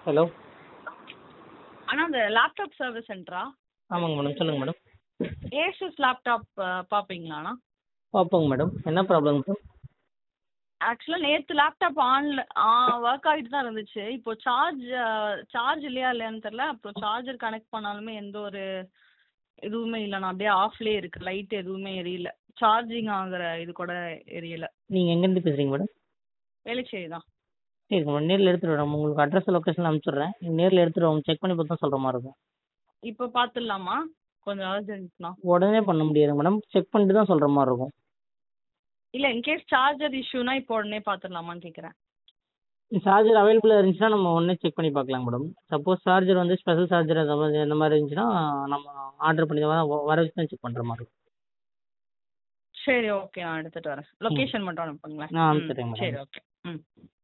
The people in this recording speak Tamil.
ஹலோ. அண்ணா அந்த லேப்டாப் சர்வீஸ் சென்டரா? ஆமாங்க மேடம், சொல்லுங்கள் மேடம். ஏசஸ் லேப்டாப் பார்ப்பீங்களாண்ணா? பார்ப்போங்க மேடம். என்ன ப்ராப்ளம் மேடம்? ஆக்சுவலாக நேற்று லேப்டாப் ஒர்க் ஆகிட்டு தான் இருந்துச்சு. இப்போ சார்ஜ் இல்லையான்னு தெரில. அப்புறம் சார்ஜர் கனெக்ட் பண்ணாலுமே எந்த ஒரு இதுவுமே இல்லைண்ணா. அப்படியே ஆஃப்லேயே இருக்குது. லைட் எதுவுமே எரியல. சார்ஜிங் ஆகிற இது கூட எரியல. நீங்கள் எங்கேருந்து பேசுகிறீங்க மேடம்? வேலைச்சேரி தான். சரிங்க மேடம், நேரில் எடுத்துகிட்டு வரேன். உங்களுக்கு அட்ரஸ் லொக்கேஷன் அனுப்பிச்சுட்றேன். நீங்கள் நேரில் எடுத்துகிட்டு வாங்க, செக் பண்ணி பார்த்து தான் சொல்கிற மாதிரி இருக்கும். இப்போ பார்த்துடலாமா? கொஞ்சம் அர்ஜென்ட்ண்ணா. உடனே பண்ண முடியாது மேடம், செக் பண்ணிட்டு தான் சொல்கிற மாதிரி இருக்கும். இல்லை, இன்கேஸ் சார்ஜர் இஷ்யூனா இப்போ உடனே பார்த்துடலாமான்னு கேட்குறேன். சார்ஜர் அவைலபிளாக இருந்துச்சுன்னா நம்ம உடனே செக் பண்ணி பார்க்கலாம் மேடம். சப்போஸ் சார்ஜர் வந்து ஸ்பெஷல் சார்ஜர் அந்த மாதிரி இருந்துச்சுன்னா நம்ம ஆர்டர் பண்ணி தான் வர வச்சு தான் செக் பண்ணுற மாதிரி இருக்கும். சரி, ஓகே, நான் எடுத்துகிட்டு வரேன். லொக்கேஷன் மட்டும் அனுப்புங்களேன். நான் அனுப்பிச்சுட்றேன் மேடம். சரி, ஓகே. ம்.